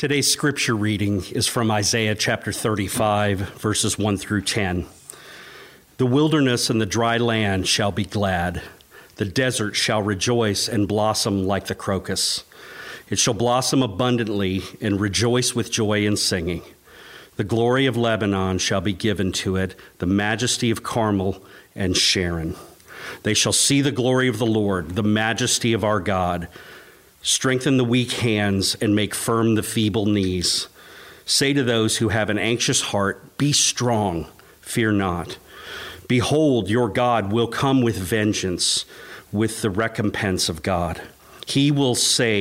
Today's scripture reading is from Isaiah chapter 35, verses 1 through 10. The wilderness and the dry land shall be glad. The desert shall rejoice and blossom like the crocus. It shall blossom abundantly and rejoice with joy and singing. The glory of Lebanon shall be given to it, the majesty of Carmel and Sharon. They shall see the glory of the Lord, the majesty of our God. Strengthen the weak hands and make firm the feeble knees. Say to those who have an anxious heart, be strong, fear not. Behold, your God will come with vengeance, with the recompense of God. He will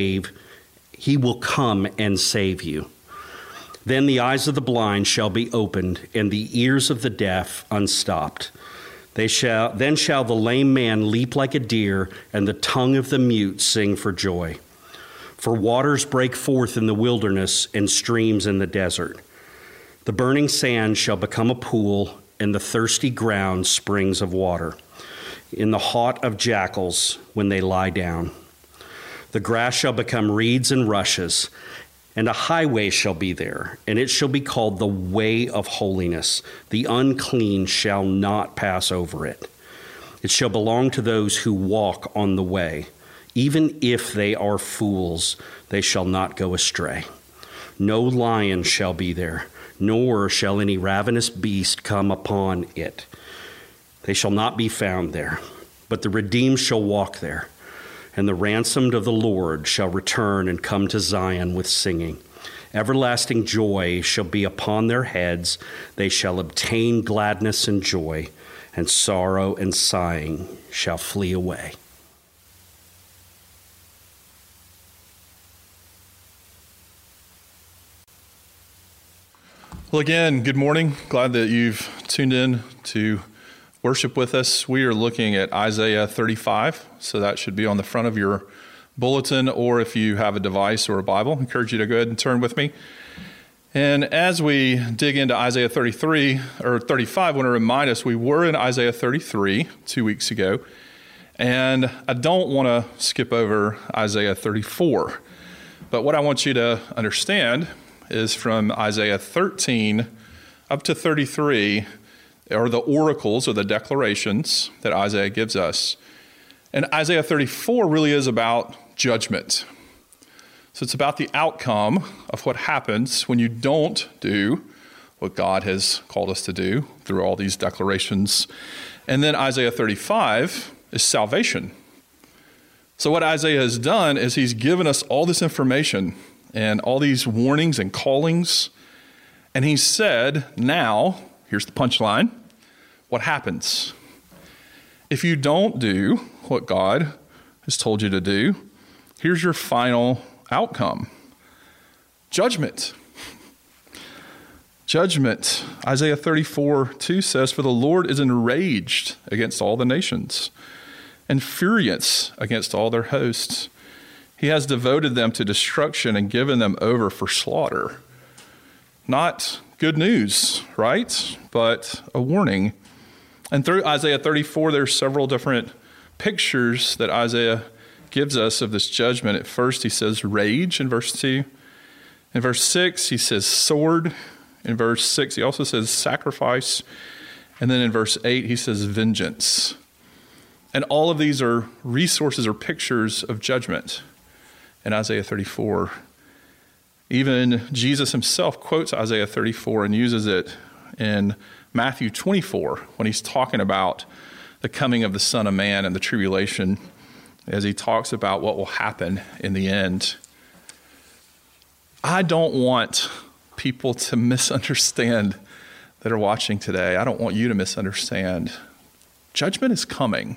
come and save you. Then the eyes of the blind shall be opened, and the ears of the deaf unstopped. Then shall the lame man leap like a deer, and the tongue of the mute sing for joy. For waters break forth in the wilderness and streams in the desert. The burning sand shall become a pool, and the thirsty ground springs of water. In the haunt of jackals when they lie down. The grass shall become reeds and rushes, and a highway shall be there, and it shall be called the way of holiness. The unclean shall not pass over it. It shall belong to those who walk on the way. Even if they are fools, they shall not go astray. No lion shall be there, nor shall any ravenous beast come upon it. They shall not be found there, but the redeemed shall walk there. And the ransomed of the Lord shall return and come to Zion with singing. Everlasting joy shall be upon their heads. They shall obtain gladness and joy, and sorrow and sighing shall flee away. Well, again, good morning. Glad that you've tuned in to worship with us. We are looking at Isaiah 35, so that should be on the front of your bulletin, or if you have a device or a Bible, I encourage you to go ahead and turn with me. And as we dig into Isaiah 35, I want to remind us we were in Isaiah 33 2 weeks ago, and I don't want to skip over Isaiah 34. But what I want you to understand is from Isaiah 13 up to 33 are the oracles or the declarations that Isaiah gives us. And Isaiah 34 really is about judgment. So it's about the outcome of what happens when you don't do what God has called us to do through all these declarations. And then Isaiah 35 is salvation. So what Isaiah has done is he's given us all this information and all these warnings and callings. And he said, now, here's the punchline, what happens? If you don't do what God has told you to do, here's your final outcome. Judgment. Judgment. Isaiah 34:2 says, for the Lord is enraged against all the nations and furious against all their hosts. He has devoted them to destruction and given them over for slaughter. Not good news, right? But a warning. And through Isaiah 34, there's several different pictures that Isaiah gives us of this judgment. At first, he says rage in verse 2. In verse 6, he says sword. In verse 6, he also says sacrifice. And then in verse 8, he says vengeance. And all of these are resources or pictures of judgment in Isaiah 34. Even Jesus himself quotes Isaiah 34 and uses it in Matthew 24 when he's talking about the coming of the Son of Man and the tribulation, as he talks about what will happen in the end. I don't want people to misunderstand that are watching today. I don't want you to misunderstand. Judgment is coming.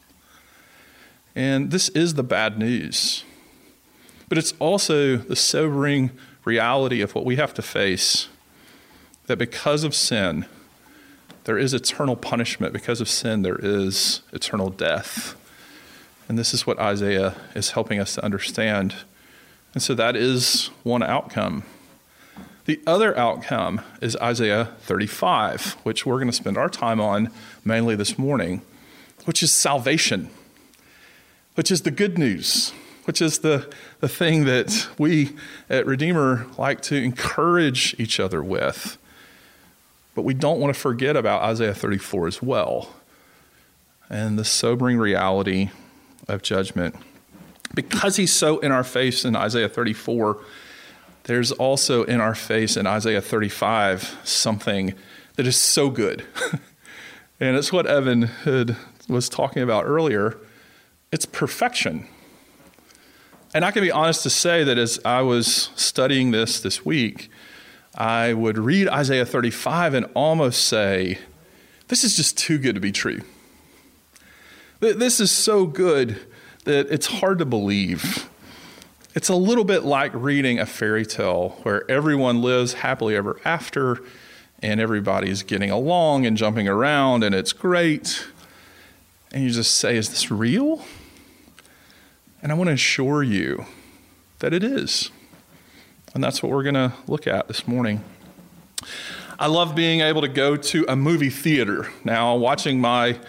And this is the bad news. But it's also the sobering reality of what we have to face, that because of sin, there is eternal punishment. Because of sin, there is eternal death. And this is what Isaiah is helping us to understand. And so that is one outcome. The other outcome is Isaiah 35, which we're going to spend our time on mainly this morning, which is salvation, which is the good news, which is the thing that we at Redeemer like to encourage each other with. But we don't want to forget about Isaiah 34 as well, and the sobering reality of judgment. Because he's so in our face in Isaiah 34, there's also in our face in Isaiah 35 something that is so good. And it's what Evan was talking about earlier. It's perfection. And I can be honest to say that as I was studying this week, I would read Isaiah 35 and almost say, this is just too good to be true. This is so good that it's hard to believe. It's a little bit like reading a fairy tale where everyone lives happily ever after and everybody's getting along and jumping around and it's great. And you just say, is this real? And I want to assure you that it is. And that's what we're going to look at this morning. I love being able to go to a movie theater. Now, watching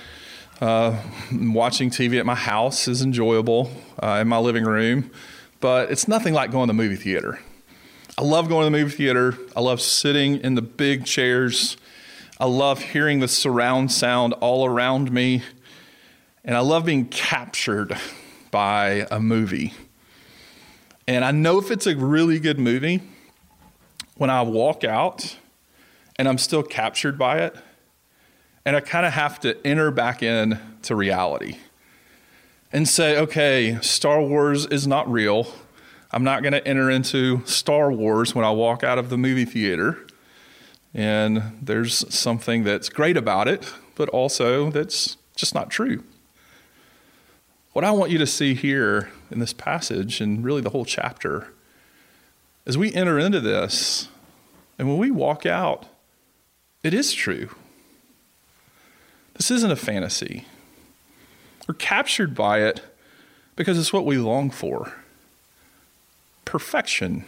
TV at my house is enjoyable in my living room, but it's nothing like going to the movie theater. I love going to the movie theater. I love sitting in the big chairs. I love hearing the surround sound all around me. And I love being captured by a movie. And I know if it's a really good movie, when I walk out and I'm still captured by it, and I kind of have to enter back in to reality and say, okay, Star Wars is not real. I'm not going to enter into Star Wars when I walk out of the movie theater. And there's something that's great about it, but also that's just not true. What I want you to see here in this passage, and really the whole chapter, as we enter into this, and when we walk out, it is true. This isn't a fantasy. We're captured by it because it's what we long for. Perfection.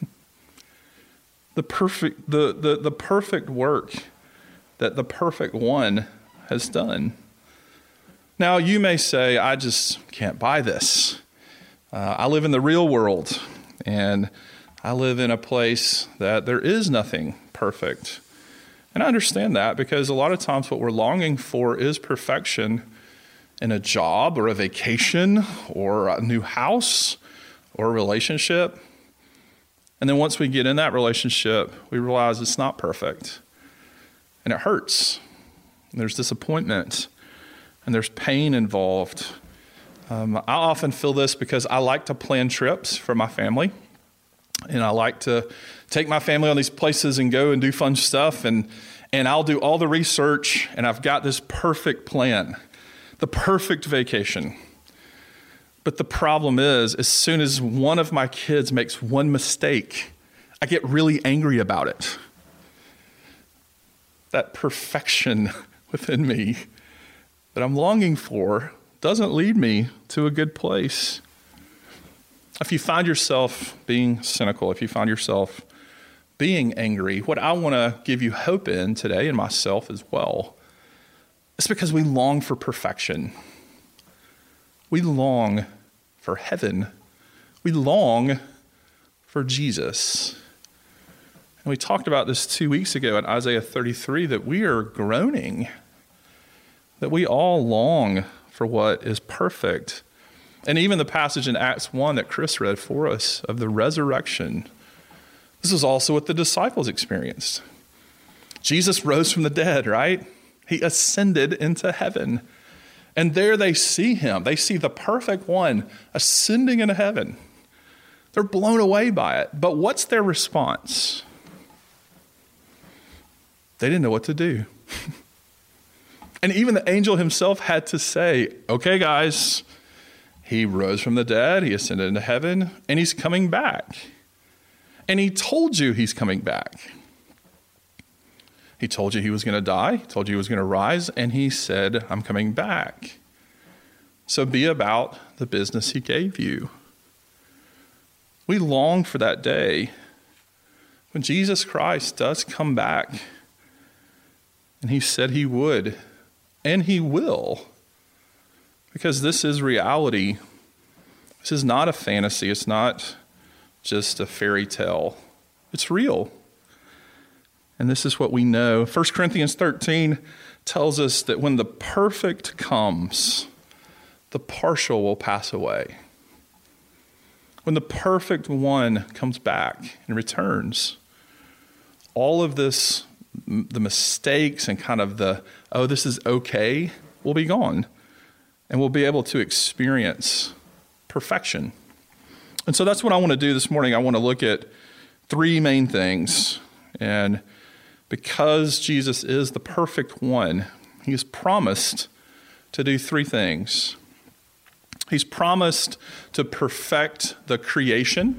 The perfect work that the perfect one has done. Now, you may say, I just can't buy this. I live in the real world, and I live in a place that there is nothing perfect. And I understand that because a lot of times what we're longing for is perfection in a job or a vacation or a new house or a relationship. And then once we get in that relationship, we realize it's not perfect. And it hurts. And there's disappointment. And there's pain involved. I often feel this because I like to plan trips for my family. And I like to take my family on these places and go and do fun stuff. And I'll do all the research, and I've got this perfect plan, the perfect vacation. But the problem is, as soon as one of my kids makes one mistake, I get really angry about it. That perfection within me that I'm longing for doesn't lead me to a good place. If you find yourself being cynical, if you find yourself being angry, what I want to give you hope in today, and myself as well, is because we long for perfection. We long for heaven. We long for Jesus. And we talked about this 2 weeks ago in Isaiah 33, that we are groaning, that we all long for what is perfect. And even the passage in Acts 1 that Chris read for us of the resurrection, this is also what the disciples experienced. Jesus rose from the dead, right? He ascended into heaven. And there they see him. They see the perfect one ascending into heaven. They're blown away by it. But what's their response? They didn't know what to do. And even the angel himself had to say, okay, guys, he rose from the dead, he ascended into heaven, and he's coming back. And he told you he's coming back. He told you he was going to die, he told you he was going to rise, and he said, I'm coming back. So be about the business he gave you. We long for that day when Jesus Christ does come back. And he said he would, and he will, because this is reality This is not a fantasy. It's not just a fairy tale. It's real. And this is what we know. 1 Corinthians 13 tells us that when the perfect comes, the partial will pass away. When the perfect one comes back and returns, all of this, the mistakes and kind of this is okay, will be gone. And we'll be able to experience perfection. And so that's what I want to do this morning. I want to look at three main things. And because Jesus is the perfect one, he has promised to do three things. He's promised to perfect the creation.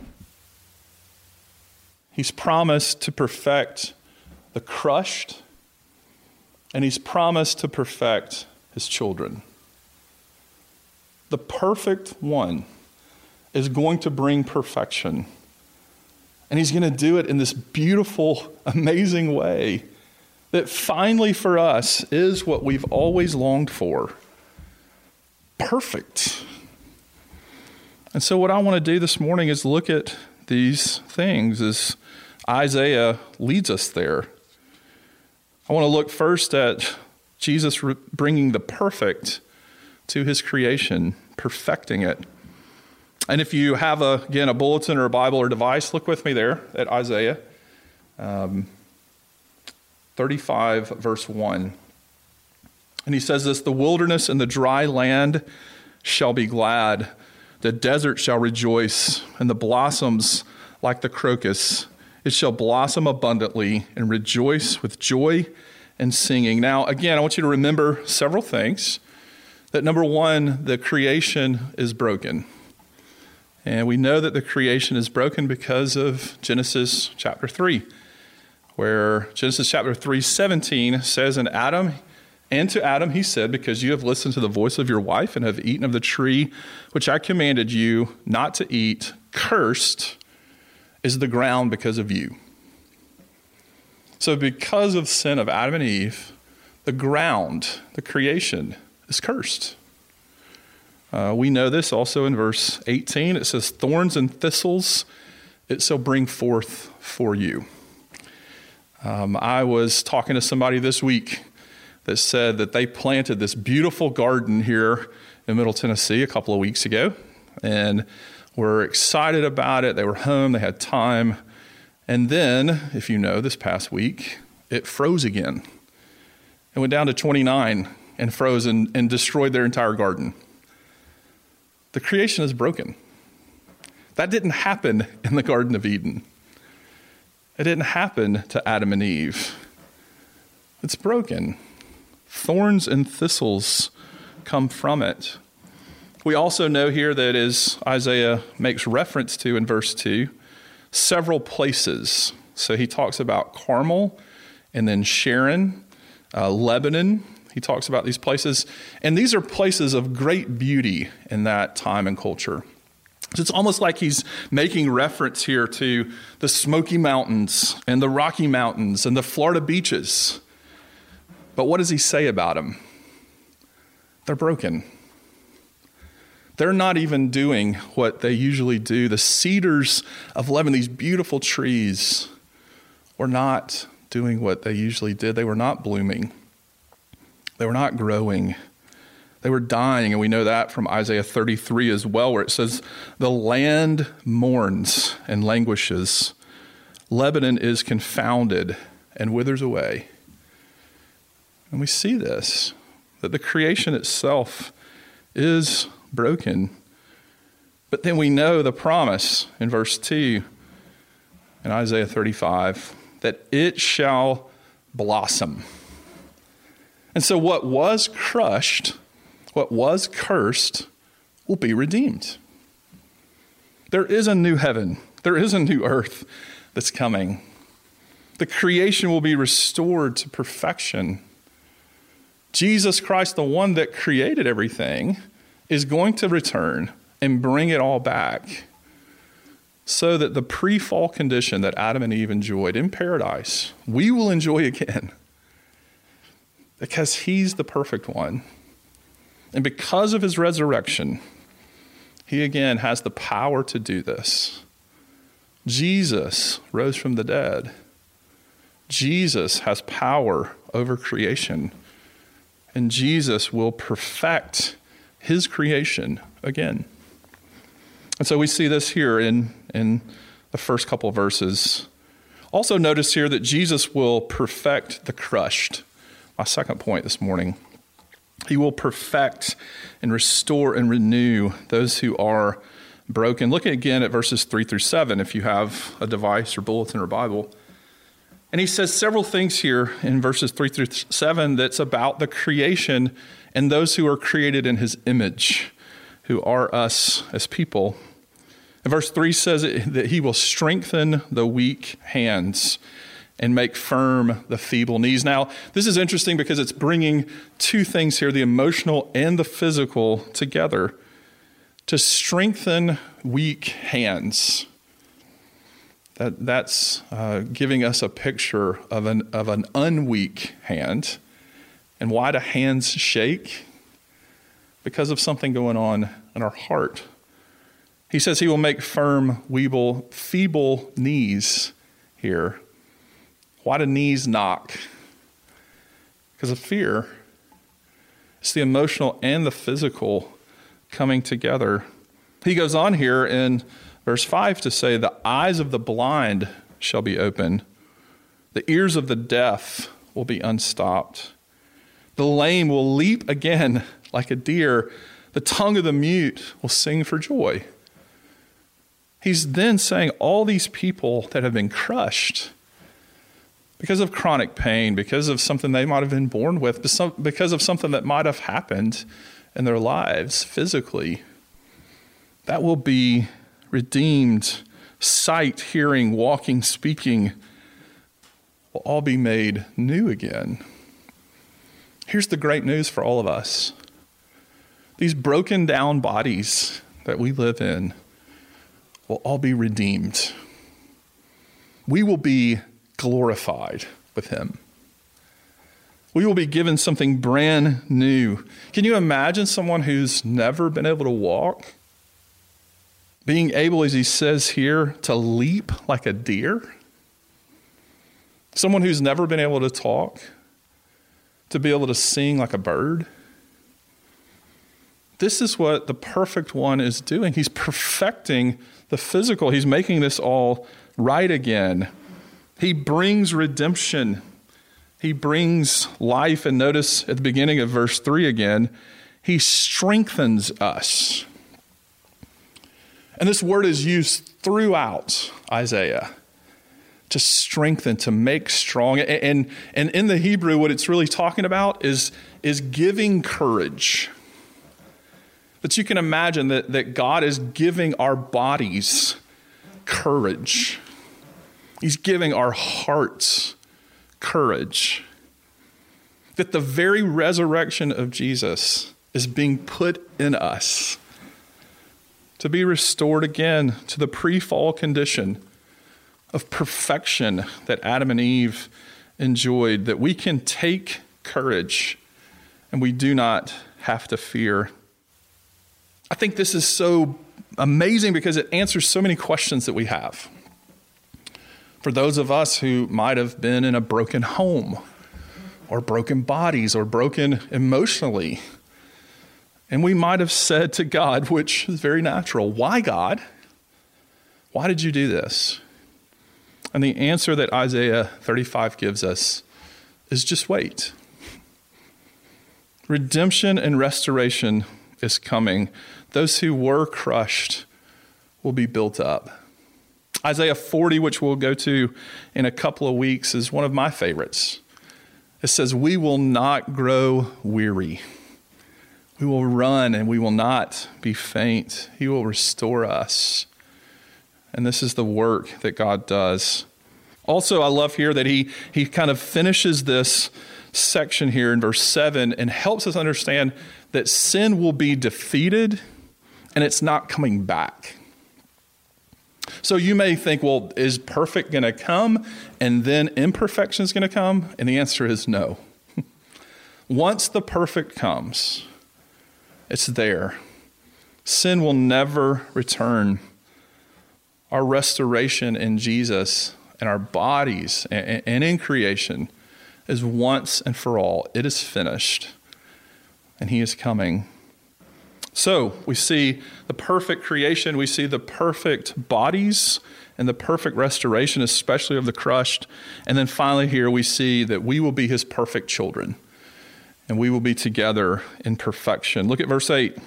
He's promised to perfect the crushed. And he's promised to perfect his children. The perfect one is going to bring perfection. And he's going to do it in this beautiful, amazing way that finally for us is what we've always longed for. Perfect. And so what I want to do this morning is look at these things as Isaiah leads us there. I want to look first at Jesus bringing the perfect to his creation, perfecting it. And if you have, a bulletin or a Bible or device, look with me there at Isaiah 35, verse 1. And he says this, "The wilderness and the dry land shall be glad. The desert shall rejoice, and the blossoms like the crocus. It shall blossom abundantly and rejoice with joy and singing." Now, again, I want you to remember several things. That number one, the creation is broken. And we know that the creation is broken because of Genesis chapter 3, where Genesis chapter 3:17 says, "And to Adam he said, because you have listened to the voice of your wife and have eaten of the tree which I commanded you not to eat, cursed is the ground because of you." So because of sin of Adam and Eve, the ground, the creation, is cursed. We know this also in verse 18. It says, "Thorns and thistles it shall bring forth for you." I was talking to somebody this week that said that they planted this beautiful garden here in Middle Tennessee a couple of weeks ago and were excited about it. They were home, they had time. And then, if you know, this past week, it froze again. It went down to 29 and froze and destroyed their entire garden. The creation is broken. That didn't happen in the Garden of Eden. It didn't happen to Adam and Eve. It's broken. Thorns and thistles come from it. We also know here that, as Isaiah makes reference to in verse 2, several places. So he talks about Carmel and then Sharon, Lebanon. He talks about these places. And these are places of great beauty in that time and culture. So it's almost like he's making reference here to the Smoky Mountains and the Rocky Mountains and the Florida beaches. But what does he say about them? They're broken. They're not even doing what they usually do. The cedars of Lebanon, these beautiful trees, were not doing what they usually did. They were not blooming. They were not growing. They were dying, and we know that from Isaiah 33 as well, where it says, "The land mourns and languishes. Lebanon is confounded and withers away." And we see this, that the creation itself is broken. But then we know the promise in verse 2 in Isaiah 35, that it shall blossom. And so what was crushed, what was cursed, will be redeemed. There is a new heaven. There is a new earth that's coming. The creation will be restored to perfection. Jesus Christ, the one that created everything, is going to return and bring it all back so that the pre-fall condition that Adam and Eve enjoyed in paradise, we will enjoy again. Because he's the perfect one. And because of his resurrection, He again has the power to do this. Jesus rose from the dead. Jesus has power over creation. And Jesus will perfect his creation again. And so we see this here in the first couple of verses. Also notice here that Jesus will perfect the crushed. My second point this morning. He will perfect and restore and renew those who are broken. Look again at verses 3 through 7 if you have a device or bulletin or Bible. And he says several things here in verses 3 through 7 that's about the creation and those who are created in his image, who are us as people. And verse 3 says that he will strengthen the weak hands and make firm the feeble knees. Now, this is interesting because it's bringing two things here, the emotional and the physical, together. To strengthen weak hands. That's giving us a picture of an unweak hand. And why do hands shake? Because of something going on in our heart. He says he will make firm, feeble knees here. Why do knees knock? Because of fear. It's the emotional and the physical coming together. He goes on here in verse 5 to say, the eyes of the blind shall be opened. The ears of the deaf will be unstopped. The lame will leap again like a deer. The tongue of the mute will sing for joy. He's then saying all these people that have been crushed because of chronic pain, because of something they might have been born with, because of something that might have happened in their lives physically, that will be redeemed. Sight, hearing, walking, speaking will all be made new again. Here's the great news for all of us. These broken down bodies that we live in will all be redeemed. We will be glorified with him. We will be given something brand new. Can you imagine someone who's never been able to walk being able, as he says here, to leap like a deer? Someone who's never been able to talk, to be able to sing like a bird? This is what the perfect one is doing. He's perfecting the physical. He's making this all right again. He brings redemption. He brings life. And notice at the beginning of verse 3 again, he strengthens us. And this word is used throughout Isaiah to strengthen, to make strong. And in the Hebrew, what it's really talking about is giving courage. That you can imagine that God is giving our bodies courage. He's giving our hearts courage. That the very resurrection of Jesus is being put in us to be restored again to the pre-fall condition of perfection that Adam and Eve enjoyed, that we can take courage and we do not have to fear. I think this is so amazing because it answers so many questions that we have. For those of us who might have been in a broken home or broken bodies or broken emotionally, and we might have said to God, which is very natural, why God? Why did you do this? And the answer that Isaiah 35 gives us is just wait. Redemption and restoration is coming. Those who were crushed will be built up. Isaiah 40, which we'll go to in a couple of weeks, is one of my favorites. It says, we will not grow weary. We will run and we will not be faint. He will restore us. And this is the work that God does. Also, I love here that he kind of finishes this section here in verse 7 and helps us understand that sin will be defeated and it's not coming back. So you may think, well, is perfect going to come and then imperfection is going to come? And the answer is no. Once the perfect comes, it's there. Sin will never return. Our restoration in Jesus and our bodies and in creation is once and for all. It is finished, and he is coming. So we see the perfect creation, we see the perfect bodies and the perfect restoration, especially of the crushed. And then finally here we see that we will be his perfect children, and we will be together in perfection. Look at verse 8.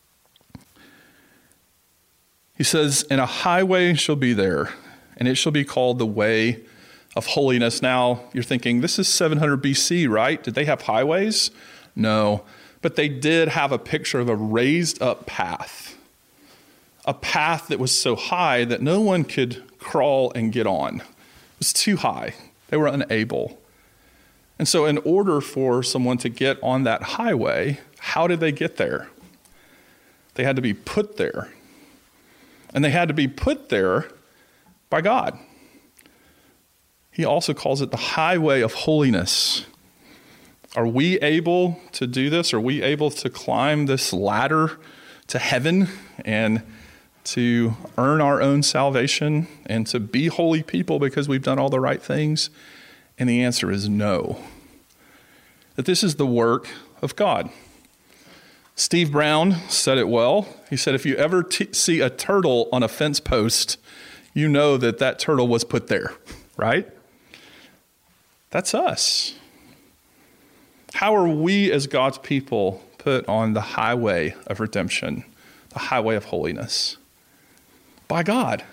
He says, and a highway shall be there, and it shall be called the way of holiness. Now, you're thinking, this is 700 BC, right? Did they have highways? No, but they did have a picture of a raised up path, a path that was so high that no one could crawl and get on. It was too high. They were unable. And so in order for someone to get on that highway, how did they get there? They had to be put there. And they had to be put there by God. He also calls it the highway of holiness. Are we able to do this? Are we able to climb this ladder to heaven and to earn our own salvation and to be holy people because we've done all the right things? And the answer is no. That this is the work of God. Steve Brown said it well. He said, if you ever see a turtle on a fence post, you know that that turtle was put there, right? That's us. How are we as God's people put on the highway of redemption, the highway of holiness? By God.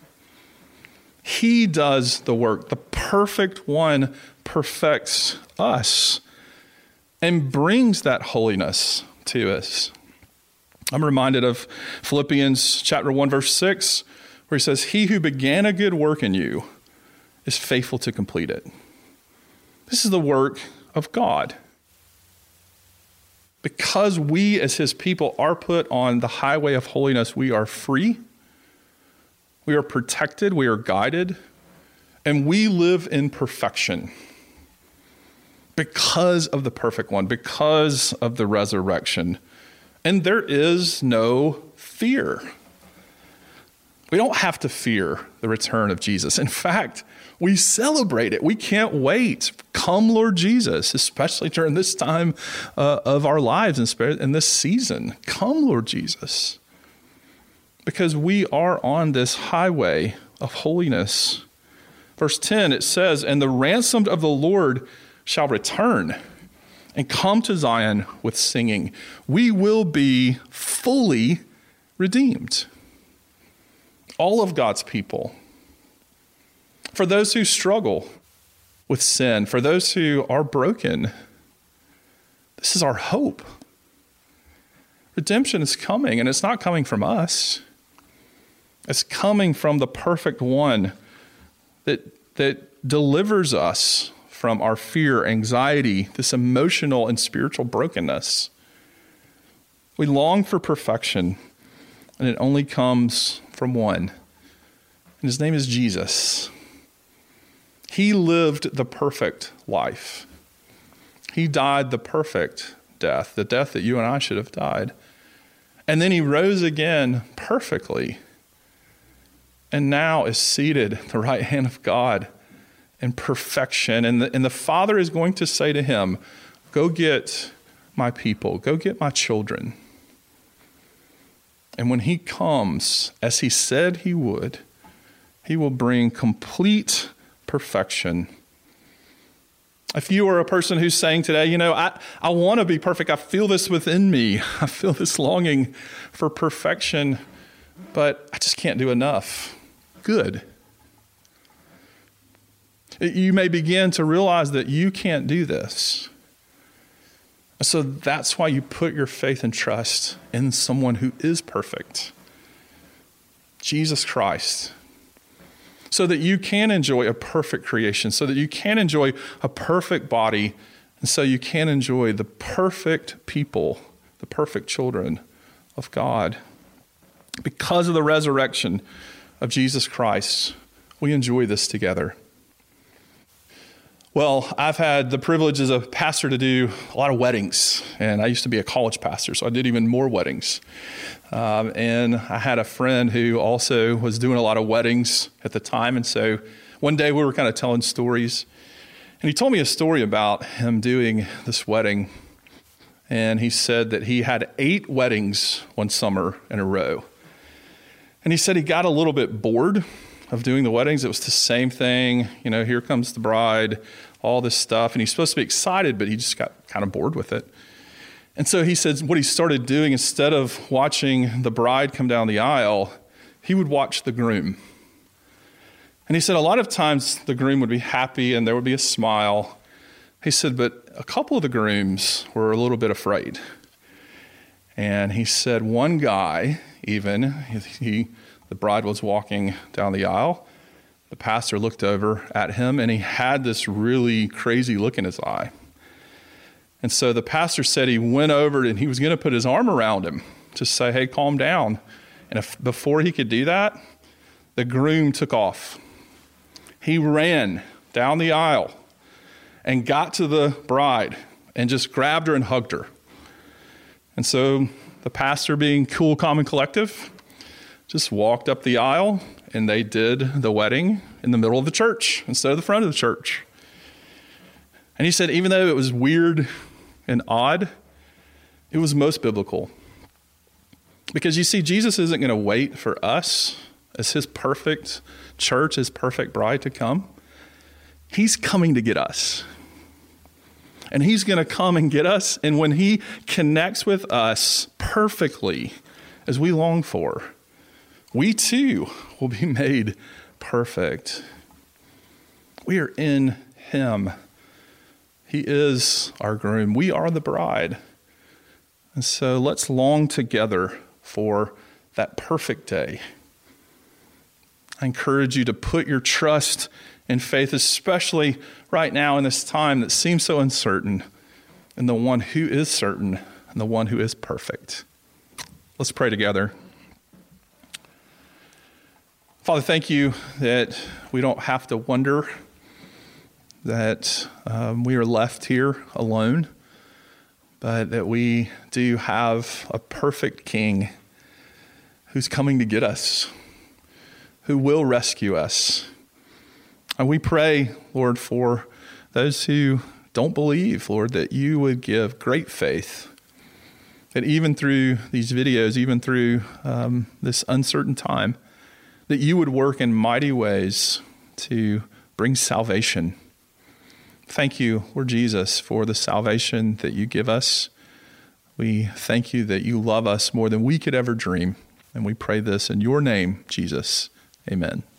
He does the work. The perfect one perfects us and brings that holiness to us. I'm reminded of Philippians chapter 1, verse 6, where he says, he who began a good work in you is faithful to complete it. This is the work of God. Because we as his people are put on the highway of holiness, we are free, we are protected, we are guided, and we live in perfection. Because of the perfect one, because of the resurrection. And there is no fear. We don't have to fear the return of Jesus. In fact, we celebrate it. We can't wait. Come, Lord Jesus, especially during this time of our lives in this season. Come, Lord Jesus. Because we are on this highway of holiness. Verse 10, it says, and the ransomed of the Lord shall return and come to Zion with singing. We will be fully redeemed. All of God's people. For those who struggle with sin, for those who are broken, this is our hope. Redemption is coming, and it's not coming from us. It's coming from the perfect one that delivers us from our fear, anxiety, this emotional and spiritual brokenness. We long for perfection, and it only comes from one. And his name is Jesus. He lived the perfect life. He died the perfect death, the death that you and I should have died. And then he rose again perfectly, and now is seated at the right hand of God in perfection. And the Father is going to say to him, go get my people, go get my children. And when he comes, as he said he would, he will bring complete perfection. If you are a person who's saying today, I want to be perfect. I feel this within me. I feel this longing for perfection, but I just can't do enough. Good. You may begin to realize that you can't do this. So that's why you put your faith and trust in someone who is perfect, Jesus Christ, so that you can enjoy a perfect creation, so that you can enjoy a perfect body, and so you can enjoy the perfect people, the perfect children of God. Because of the resurrection of Jesus Christ, we enjoy this together. Well, I've had the privilege as a pastor to do a lot of weddings, and I used to be a college pastor, so I did even more weddings. And I had a friend who also was doing a lot of weddings at the time, and so one day we were kind of telling stories, and he told me a story about him doing this wedding, and he said that he had 8 weddings one summer in a row. And he said he got a little bit bored of doing the weddings. It was the same thing, here comes the bride, all this stuff. And he's supposed to be excited, but he just got kind of bored with it. And so he said what he started doing, instead of watching the bride come down the aisle, he would watch the groom. And he said a lot of times the groom would be happy and there would be a smile. He said, but a couple of the grooms were a little bit afraid. And he said one guy, even, the bride was walking down the aisle. The pastor looked over at him, and he had this really crazy look in his eye. And so the pastor said he went over and he was going to put his arm around him to say, hey, calm down. And before he could do that, the groom took off. He ran down the aisle and got to the bride and just grabbed her and hugged her. And so the pastor, being cool, calm, and collective, just walked up the aisle, and they did the wedding in the middle of the church instead of the front of the church. And he said, even though it was weird and odd, it was most biblical. Because you see, Jesus isn't going to wait for us as his perfect church, his perfect bride to come. He's coming to get us. And he's going to come and get us. And when he connects with us perfectly, as we long for, we too will be made perfect. We are in him. He is our groom. We are the bride. And so let's long together for that perfect day. I encourage you to put your trust and faith, especially right now in this time that seems so uncertain, in the one who is certain and the one who is perfect. Let's pray together. Father, thank you that we don't have to wonder that we are left here alone, but that we do have a perfect King who's coming to get us, who will rescue us. And we pray, Lord, for those who don't believe, Lord, that you would give great faith, that even through these videos, even through this uncertain time, that you would work in mighty ways to bring salvation. Thank you, Lord Jesus, for the salvation that you give us. We thank you that you love us more than we could ever dream. And we pray this in your name, Jesus. Amen.